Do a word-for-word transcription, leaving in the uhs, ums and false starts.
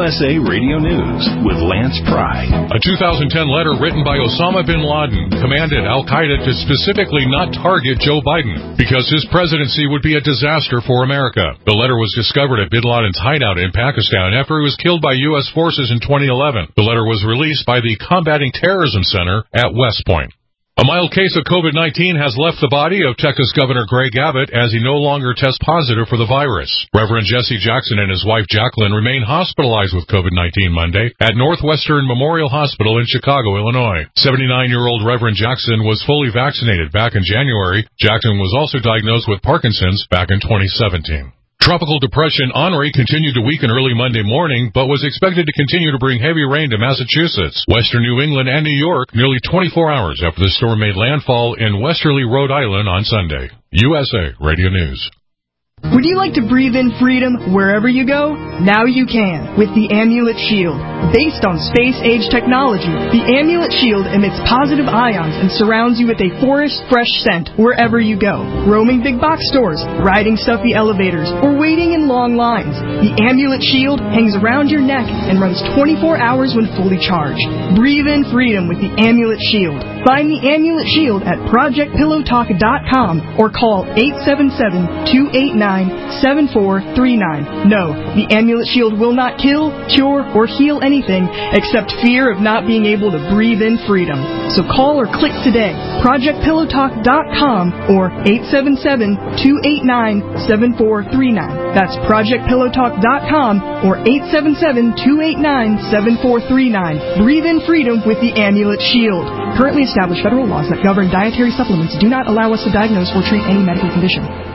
U S A Radio News with Lance Pry. A two thousand ten letter written by Osama bin Laden commanded al-Qaeda to specifically not target Joe Biden because his presidency would be a disaster for America. The letter was discovered at bin Laden's hideout in Pakistan after he was killed by U S forces in twenty eleven. The letter was released by the Combating Terrorism Center at West Point. A mild case of COVID nineteen has left the body of Texas Governor Greg Abbott as he no longer tests positive for the virus. Reverend Jesse Jackson and his wife Jacqueline remain hospitalized with COVID nineteen Monday at Northwestern Memorial Hospital in Chicago, Illinois. seventy-nine-year-old Reverend Jackson was fully vaccinated back in January. Jackson was also diagnosed with Parkinson's back in twenty seventeen. Tropical depression Henri continued to weaken early Monday morning, but was expected to continue to bring heavy rain to Massachusetts, western New England, and New York nearly twenty-four hours after the storm made landfall in westerly Rhode Island on Sunday. U S A Radio News. Would you like to breathe in freedom wherever you go? Now you can with the Amulet Shield. Based on space-age technology, the Amulet Shield emits positive ions and surrounds you with a forest-fresh scent wherever you go. Roaming big box stores, riding stuffy elevators, or waiting in long lines, the Amulet Shield hangs around your neck and runs twenty-four hours when fully charged. Breathe in freedom with the Amulet Shield. Find the Amulet Shield at project pillow talk dot com or call eight seven seven, two eight nine, seven four three nine. No, the Amulet Shield will not kill, cure, or heal anything except fear of not being able to breathe in freedom. So call or click today, project pillow talk dot com or eight seven seven, two eight nine, seven four three nine. That's project pillow talk dot com or eight seven seven, two eight nine, seven four three nine. Breathe in freedom with the Amulet Shield. Currently established federal laws that govern dietary supplements do not allow us to diagnose or treat any medical condition.